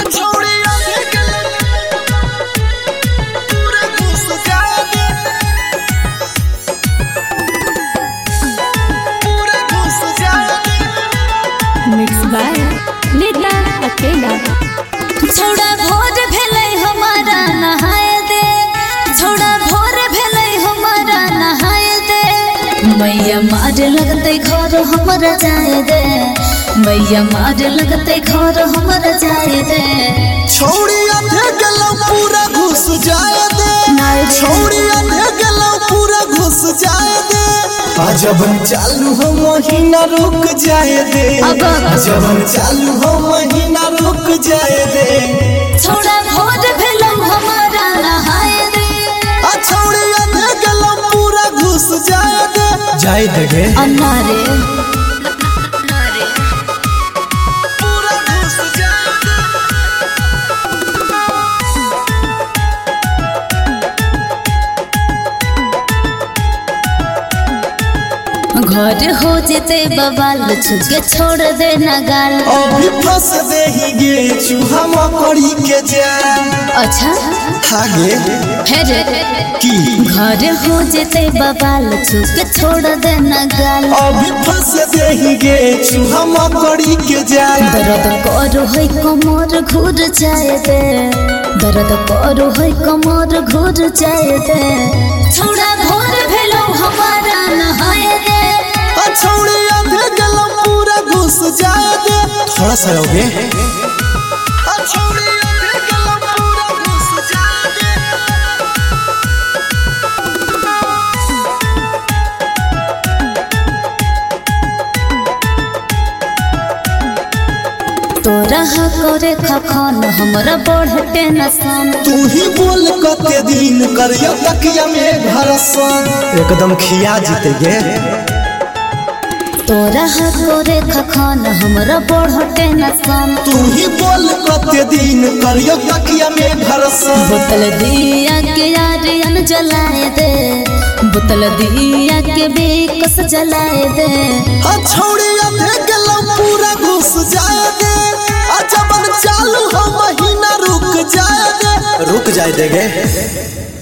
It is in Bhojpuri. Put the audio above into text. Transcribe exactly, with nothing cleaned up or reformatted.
मिक्स बाय नेता अकेला। छोड़ा भोर भेलै हमारा नहाय दे, छोड़ा भोर भेलै हमारा नहाय दे। मैया मार लगते घर हमरा जाए दे, मैया मार लगते घर हमरा जाए दे। छोड़ी आधे गलो पूरा घुस जाए दे, छोड़ी आधे गलो पूरा घुस जाए दे। जबन चालू हो महीना रुक जाए दे, जबन चालू हो महीना रुक जाए दे। छोड़ा भोर भेलै हमारा नहाय दे, छोड़ी आधे गलो पूरा घुस जाए दे। जाए देगे अन्ना रे पूरा घुस जाए दे। घर हो जेते बवाल छुके छोड़ दे ना गाल। अभी फंस दे ही गे चूहा मकड़ी के जाल। अच्छा आगे फिर की घर हो जेते बवाल छुके छोड़ दे ना गाल। अभी फंस दे ही गे चूहा मकड़ी के जाल। दर्द करो है कमर घुर जाए दे, दर्द करो है कमर घुर जाए दे। छोड़ा भोर भेलो हमारा नहाए दे, छोड़ी आधे गला पूरा घुस जाए दे। थोड़ा सा रहोगे छोड़ी आधे गला पूरा घुस जाए दे। तोरा करे खखन हमरा बढ़ते नसन। तू ही बोल कते दिन करियो तकिया में भरसन, एकदम खिया जीतेगे। तोरा करे खखन हमरा बढ़ते नसन। तू ही बोल कते दिन करियो तकिया में भरसन। बोतल दिया के यारियन जलाए दे, बोतल दिया के बेकस जलाए दे। छोड़ी आधे गला पूरा घुस जाए दे, जबन चालू हो महीना रुक जाए दे। रुक जाए देगे।